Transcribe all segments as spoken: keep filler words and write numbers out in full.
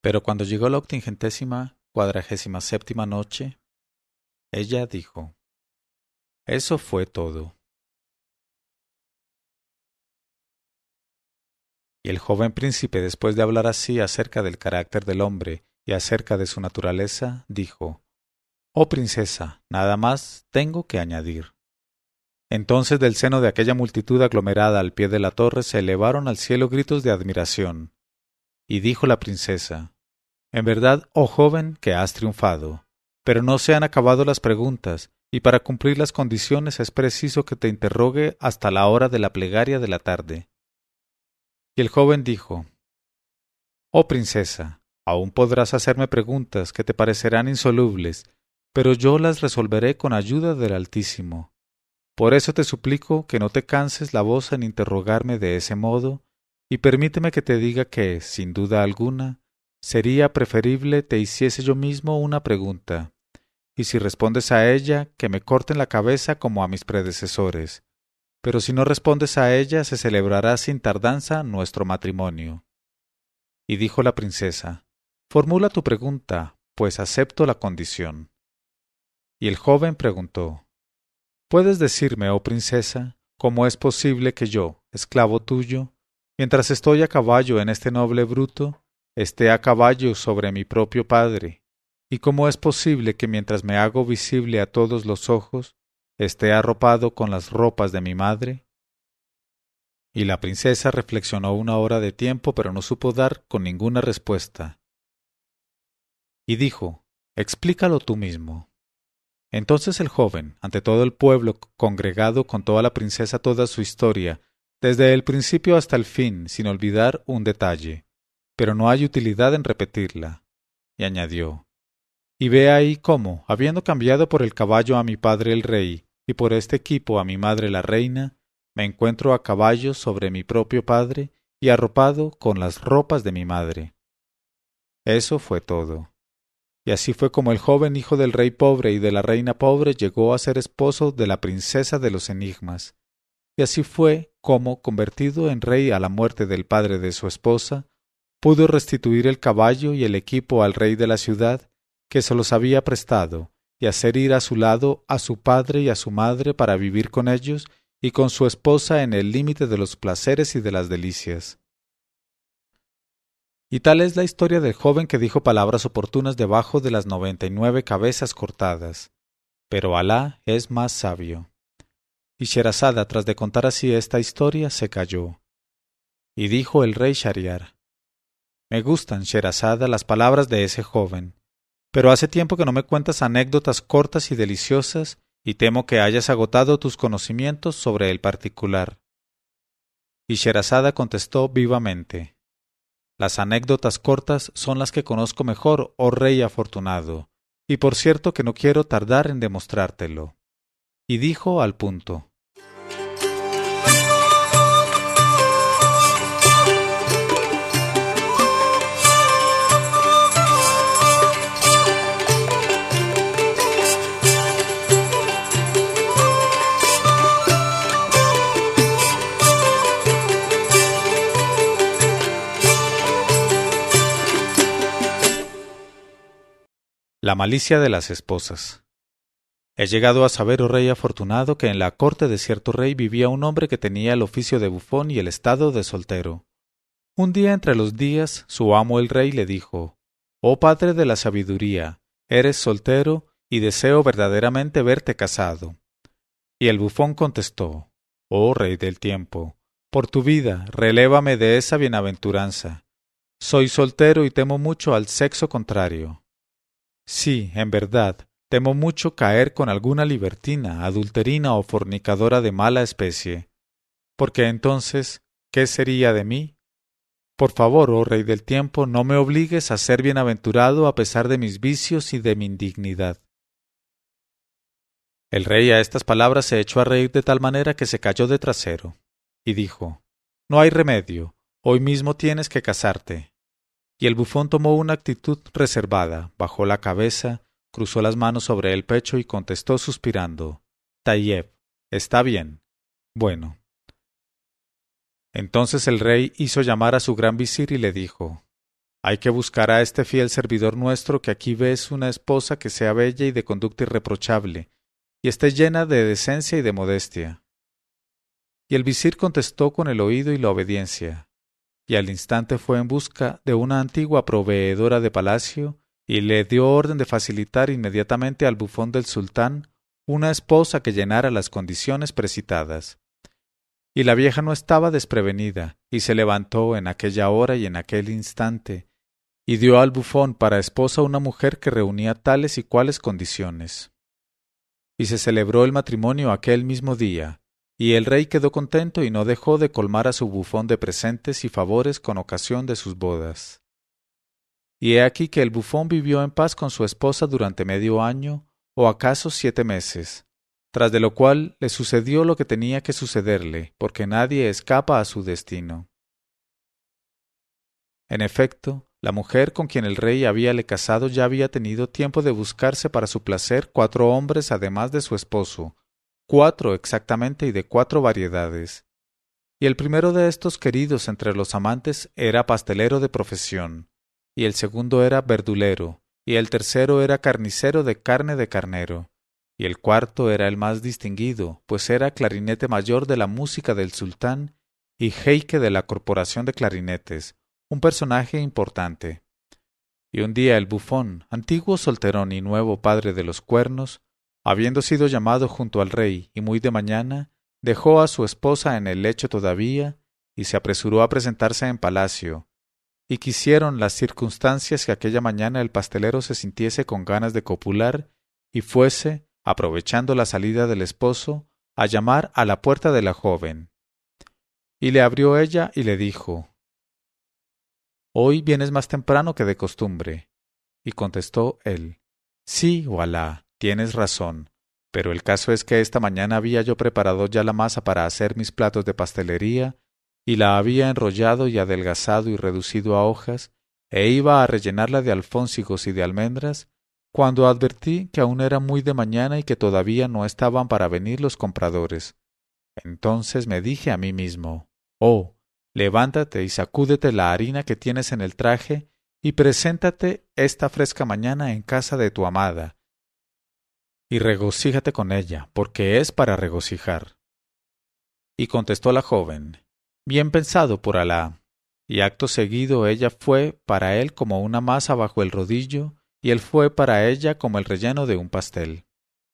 Pero cuando llegó la octingentésima cuadragésima séptima noche, ella dijo: Eso fue todo. Y el joven príncipe, después de hablar así acerca del carácter del hombre y acerca de su naturaleza, dijo: Oh princesa, nada más tengo que añadir. Entonces del seno de aquella multitud aglomerada al pie de la torre se elevaron al cielo gritos de admiración. Y dijo la princesa: En verdad, oh joven, que has triunfado. Pero no se han acabado las preguntas, y para cumplir las condiciones es preciso que te interrogue hasta la hora de la plegaria de la tarde. Y el joven dijo: Oh princesa, aún podrás hacerme preguntas que te parecerán insolubles, pero yo las resolveré con ayuda del Altísimo. Por eso te suplico que no te canses la voz en interrogarme de ese modo, y permíteme que te diga que, sin duda alguna, sería preferible te hiciese yo mismo una pregunta, y si respondes a ella, que me corten la cabeza como a mis predecesores. Pero si no respondes a ella, se celebrará sin tardanza nuestro matrimonio. Y dijo la princesa: Formula tu pregunta, pues acepto la condición. Y el joven preguntó: ¿Puedes decirme, oh princesa, cómo es posible que yo, esclavo tuyo, mientras estoy a caballo en este noble bruto, esté a caballo sobre mi propio padre? ¿Y cómo es posible que mientras me hago visible a todos los ojos, esté arropado con las ropas de mi madre? Y la princesa reflexionó una hora de tiempo, pero no supo dar con ninguna respuesta. Y dijo: Explícalo tú mismo. Entonces el joven, ante todo el pueblo congregado, contó a la princesa toda su historia, desde el principio hasta el fin, sin olvidar un detalle, pero no hay utilidad en repetirla. Y añadió: Y ve ahí cómo, habiendo cambiado por el caballo a mi padre el rey, y por este equipo a mi madre la reina, me encuentro a caballo sobre mi propio padre y arropado con las ropas de mi madre. Eso fue todo. Y así fue como el joven hijo del rey pobre y de la reina pobre llegó a ser esposo de la princesa de los enigmas. Y así fue como, convertido en rey a la muerte del padre de su esposa, pudo restituir el caballo y el equipo al rey de la ciudad, que se los había prestado, y hacer ir a su lado a su padre y a su madre para vivir con ellos y con su esposa en el límite de los placeres y de las delicias. Y tal es la historia del joven que dijo palabras oportunas debajo de las noventa y nueve cabezas cortadas. Pero Alá es más sabio. Y Sherazada, tras de contar así esta historia, se calló. Y dijo el rey Shahriar: Me gustan, Sherazada, las palabras de ese joven, pero hace tiempo que no me cuentas anécdotas cortas y deliciosas, y temo que hayas agotado tus conocimientos sobre el particular. Y Sherazada contestó vivamente: Las anécdotas cortas son las que conozco mejor, oh rey afortunado, y por cierto que no quiero tardar en demostrártelo. Y dijo al punto: La malicia de las esposas. He llegado a saber, oh rey afortunado, que en la corte de cierto rey vivía un hombre que tenía el oficio de bufón y el estado de soltero. Un día entre los días, su amo el rey le dijo: Oh padre de la sabiduría, eres soltero y deseo verdaderamente verte casado. Y el bufón contestó: Oh rey del tiempo, por tu vida, relévame de esa bienaventuranza. Soy soltero y temo mucho al sexo contrario. Sí, en verdad, temo mucho caer con alguna libertina, adulterina o fornicadora de mala especie. Porque entonces, ¿qué sería de mí? Por favor, oh rey del tiempo, no me obligues a ser bienaventurado a pesar de mis vicios y de mi indignidad. El rey a estas palabras se echó a reír de tal manera que se cayó de trasero, y dijo: No hay remedio, hoy mismo tienes que casarte. Y el bufón tomó una actitud reservada, bajó la cabeza, cruzó las manos sobre el pecho y contestó suspirando: Tayyeb, está bien. Bueno. Entonces el rey hizo llamar a su gran visir y le dijo: Hay que buscar a este fiel servidor nuestro que aquí ves una esposa que sea bella y de conducta irreprochable, y esté llena de decencia y de modestia. Y el visir contestó con el oído y la obediencia, y al instante fue en busca de una antigua proveedora de palacio, y le dio orden de facilitar inmediatamente al bufón del sultán una esposa que llenara las condiciones precitadas. Y la vieja no estaba desprevenida, y se levantó en aquella hora y en aquel instante, y dio al bufón para esposa una mujer que reunía tales y cuales condiciones. Y se celebró el matrimonio aquel mismo día, y el rey quedó contento y no dejó de colmar a su bufón de presentes y favores con ocasión de sus bodas. Y he aquí que el bufón vivió en paz con su esposa durante medio año, o acaso siete meses, tras de lo cual le sucedió lo que tenía que sucederle, porque nadie escapa a su destino. En efecto, la mujer con quien el rey habíale casado ya había tenido tiempo de buscarse para su placer cuatro hombres además de su esposo, cuatro exactamente y de cuatro variedades. Y el primero de estos queridos entre los amantes era pastelero de profesión, y el segundo era verdulero, y el tercero era carnicero de carne de carnero, y el cuarto era el más distinguido, pues era clarinete mayor de la música del sultán y jeique de la corporación de clarinetes, un personaje importante. Y un día el bufón, antiguo solterón y nuevo padre de los cuernos, habiendo sido llamado junto al rey y muy de mañana, dejó a su esposa en el lecho todavía y se apresuró a presentarse en palacio, y quisieron las circunstancias que aquella mañana el pastelero se sintiese con ganas de copular y fuese, aprovechando la salida del esposo, a llamar a la puerta de la joven. Y le abrió ella y le dijo: «Hoy vienes más temprano que de costumbre». Y contestó él: «Sí, Walá, tienes razón, pero el caso es que esta mañana había yo preparado ya la masa para hacer mis platos de pastelería, y la había enrollado y adelgazado y reducido a hojas, e iba a rellenarla de alfónsigos y de almendras, cuando advertí que aún era muy de mañana y que todavía no estaban para venir los compradores. Entonces me dije a mí mismo: «Oh, levántate y sacúdete la harina que tienes en el traje, y preséntate esta fresca mañana en casa de tu amada, y regocíjate con ella, porque es para regocijar». Y contestó la joven: «Bien pensado, por Alá». Y acto seguido ella fue para él como una masa bajo el rodillo, y él fue para ella como el relleno de un pastel.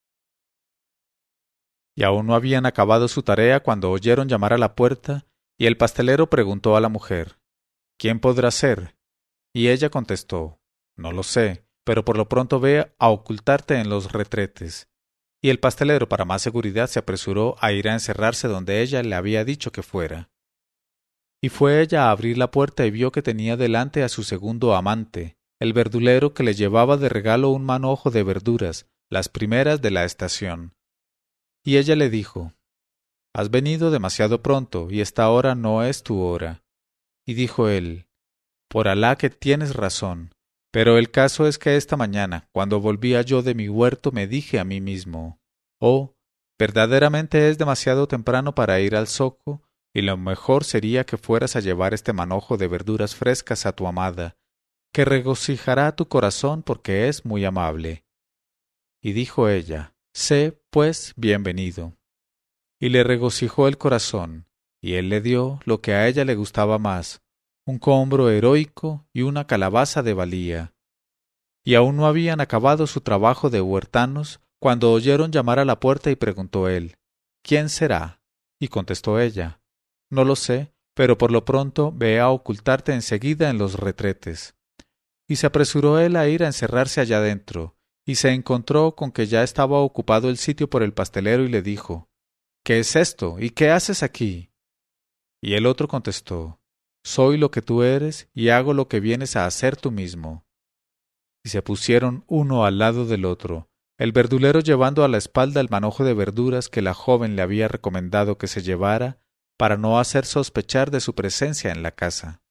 Y aún no habían acabado su tarea cuando oyeron llamar a la puerta, y el pastelero preguntó a la mujer: «¿Quién podrá ser?». Y ella contestó: «No lo sé, pero por lo pronto ve a ocultarte en los retretes». Y el pastelero, para más seguridad, se apresuró a ir a encerrarse donde ella le había dicho que fuera. Y fue ella a abrir la puerta y vio que tenía delante a su segundo amante, el verdulero, que le llevaba de regalo un manojo de verduras, las primeras de la estación. Y ella le dijo: «Has venido demasiado pronto, y esta hora no es tu hora». Y dijo él: «Por Alá que tienes razón, pero el caso es que esta mañana, cuando volvía yo de mi huerto, me dije a mí mismo: oh, verdaderamente es demasiado temprano para ir al zoco, y lo mejor sería que fueras a llevar este manojo de verduras frescas a tu amada, que regocijará tu corazón porque es muy amable». Y dijo ella: «Sé, pues, bienvenido». Y le regocijó el corazón, y él le dio lo que a ella le gustaba más, un cohombro heroico y una calabaza de valía. Y aún no habían acabado su trabajo de huertanos, cuando oyeron llamar a la puerta y preguntó él: «¿Quién será?». Y contestó ella: «No lo sé, pero por lo pronto ve a ocultarte enseguida en los retretes». Y se apresuró él a ir a encerrarse allá dentro, y se encontró con que ya estaba ocupado el sitio por el pastelero y le dijo: «¿Qué es esto? ¿Y qué haces aquí?». Y el otro contestó: «Soy lo que tú eres y hago lo que vienes a hacer tú mismo». Y se pusieron uno al lado del otro, el verdulero llevando a la espalda el manojo de verduras que la joven le había recomendado que se llevara, para no hacer sospechar de su presencia en la casa.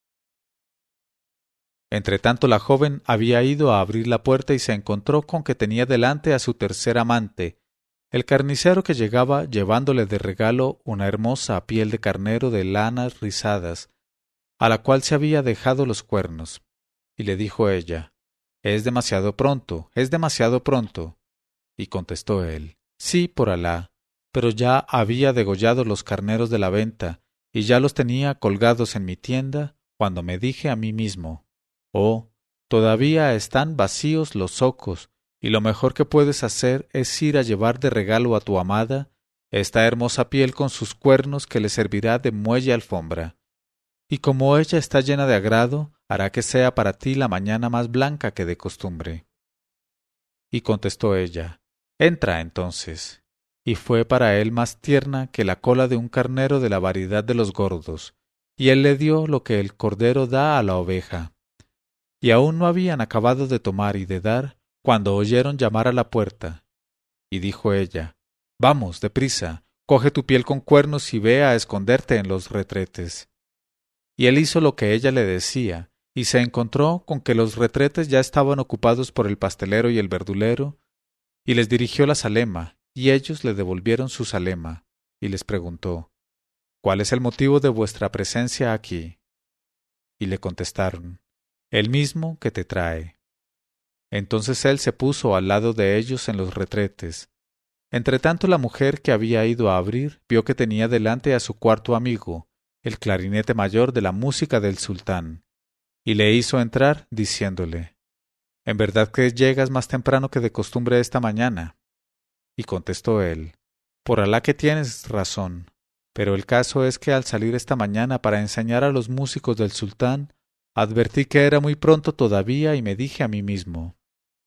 Entretanto la joven había ido a abrir la puerta y se encontró con que tenía delante a su tercer amante, el carnicero, que llegaba llevándole de regalo una hermosa piel de carnero de lanas rizadas, a la cual se había dejado los cuernos, Y le dijo ella, «Es demasiado pronto, es demasiado pronto». Y contestó él, «Sí, por Alá, pero ya había degollado los carneros de la venta, y ya los tenía colgados en mi tienda, cuando me dije a mí mismo, oh, todavía están vacíos los zocos, y lo mejor que puedes hacer es ir a llevar de regalo a tu amada esta hermosa piel con sus cuernos que le servirá de muelle alfombra. Y como ella está llena de agrado, hará que sea para ti la mañana más blanca que de costumbre». Y contestó ella, «Entra entonces». Y fue para él más tierna que la cola de un carnero de la variedad de los gordos, y él le dio lo que el cordero da a la oveja. Y aún no habían acabado de tomar y de dar, cuando oyeron llamar a la puerta. Y dijo ella, «Vamos, deprisa, coge tu piel con cuernos y ve a esconderte en los retretes». Y él hizo lo que ella le decía, y se encontró con que los retretes ya estaban ocupados por el pastelero y el verdulero, y les dirigió la zalema, y ellos le devolvieron su zalema, y les preguntó, «¿Cuál es el motivo de vuestra presencia aquí?» Y le contestaron, «El mismo que te trae». Entonces él se puso al lado de ellos en los retretes. Entretanto la mujer que había ido a abrir vio que tenía delante a su cuarto amigo, el clarinete mayor de la música del sultán, y le hizo entrar, diciéndole, «¿En verdad que llegas más temprano que de costumbre esta mañana?» Y contestó él, «Por Alá que tienes razón, pero el caso es que al salir esta mañana para enseñar a los músicos del sultán, advertí que era muy pronto todavía y me dije a mí mismo,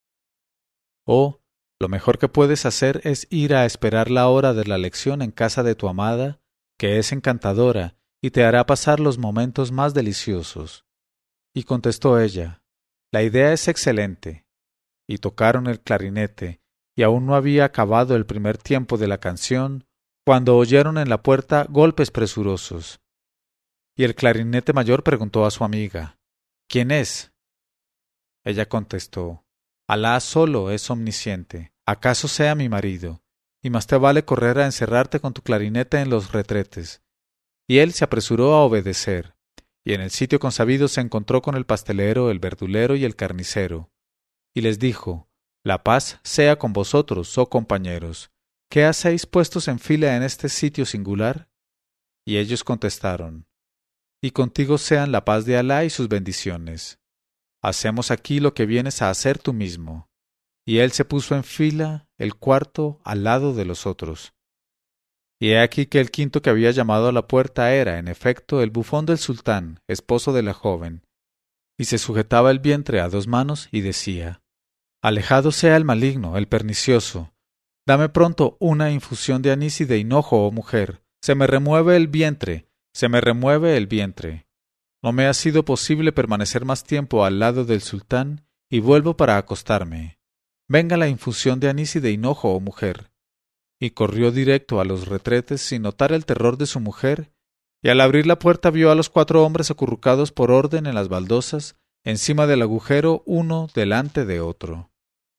oh, lo mejor que puedes hacer es ir a esperar la hora de la lección en casa de tu amada, que es encantadora y te hará pasar los momentos más deliciosos». Y contestó ella, «La idea es excelente». Y tocaron el clarinete, y aún no había acabado el primer tiempo de la canción, cuando oyeron en la puerta golpes presurosos. Y el clarinete mayor preguntó a su amiga, «¿Quién es?». Ella contestó, «Alá solo es omnisciente, acaso sea mi marido, y más te vale correr a encerrarte con tu clarinete en los retretes». Y él se apresuró a obedecer, y en el sitio consabido se encontró con el pastelero, el verdulero y el carnicero, y les dijo, «La paz sea con vosotros, oh compañeros. ¿Qué hacéis puestos en fila en este sitio singular?». Y ellos contestaron, «Y contigo sean la paz de Alá y sus bendiciones. Hacemos aquí lo que vienes a hacer tú mismo». Y él se puso en fila, el cuarto al lado de los otros. Y he aquí que el quinto que había llamado a la puerta era, en efecto, el bufón del sultán, esposo de la joven, y se sujetaba el vientre a dos manos y decía, «Alejado sea el maligno, el pernicioso. Dame pronto una infusión de anís y de hinojo, oh mujer. Se me remueve el vientre, se me remueve el vientre. No me ha sido posible permanecer más tiempo al lado del sultán y vuelvo para acostarme. Venga la infusión de anís y de hinojo, oh mujer». Y corrió directo a los retretes sin notar el terror de su mujer, y al abrir la puerta vio a los cuatro hombres acurrucados por orden en las baldosas, encima del agujero, uno delante de otro.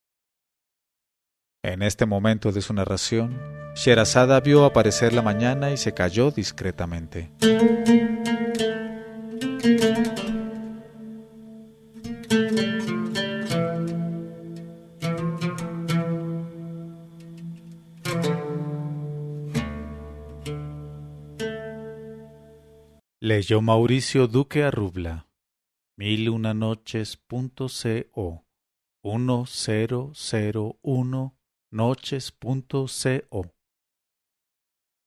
En este momento de su narración, Sherazada vio aparecer la mañana y se calló discretamente. Leyó Mauricio Duque Arrubla. Mil una noches punto co. uno cero cero uno noches punto co.